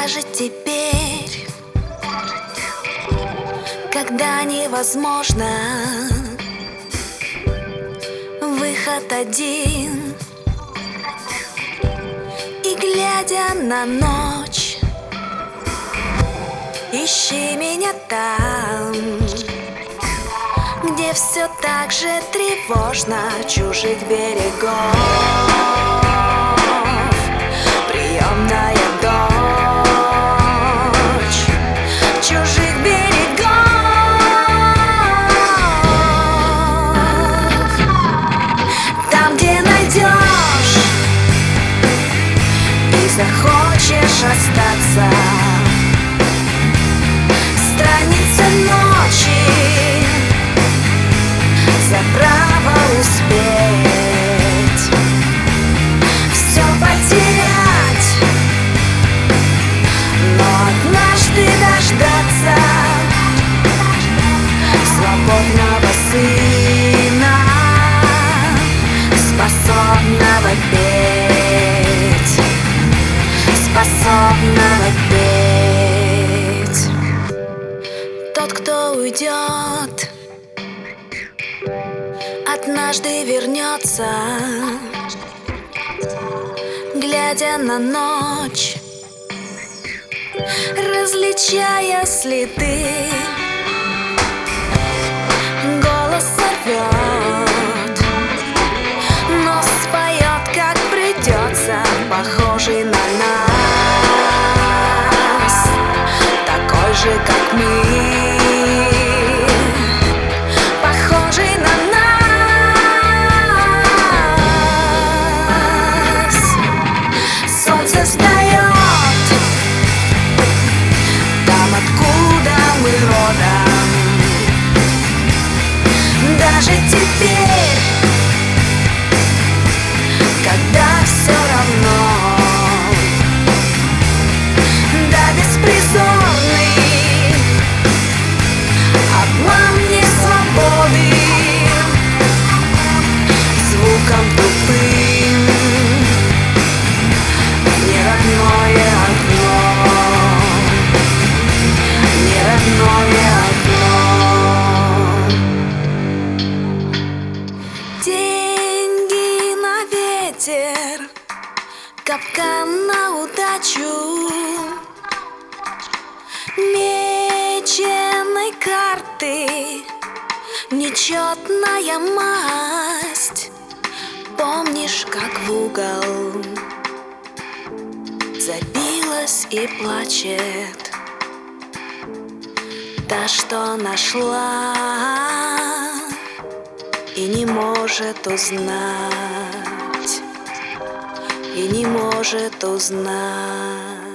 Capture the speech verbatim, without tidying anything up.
Даже теперь, когда невозможно, выход один. И глядя на ночь, ищи меня там, где все так же тревожно, чужих берегов. Приемная дочь чужих берегов. Там, где найдешь и захочешь остаться, страница ночи за право успеть все потерять, но однажды дождаться свободного сына, способного петь, способного петь. Тот, кто уйдет, однажды вернется, глядя на ночь, различая следы. Голос сорвет, но споет, как придется, похожий на нас, такой же, как мы. Похожий на нас. Солнце встает там, откуда мы родом. Даже теперь, когда все равно, да, беспризорный обман несвободы, звуком тупым неродное окно, неродное окно. Деньги на ветер, капкан на удачу, меченой карты, нечетная масть. Помнишь, как в угол забилась и плачет та, что нашла и не может узнать, и не может узнать.